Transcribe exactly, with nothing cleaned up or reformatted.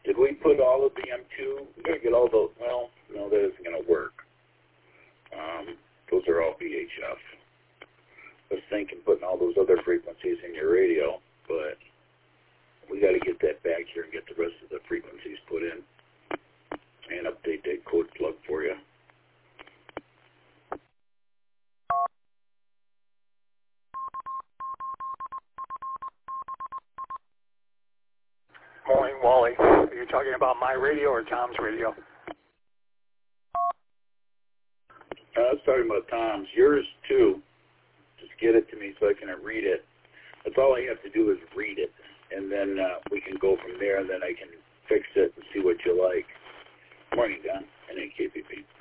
Did we put all of the M two? We gotta get all those. Well, no, that isn't gonna work. Um, those are all V H F. I was thinking putting all those other frequencies in your radio, but we got to get that back here and get the rest of the frequencies put in and update that code plug for you. Morning, Wally. Are you talking about my radio or Tom's radio? Uh, I was talking about Tom's. Yours, too. Just get it to me so I can read it. That's all I have to do is read it, and then uh, we can go from there, and then I can fix it and see what you like. Morning, Don. N A K P P.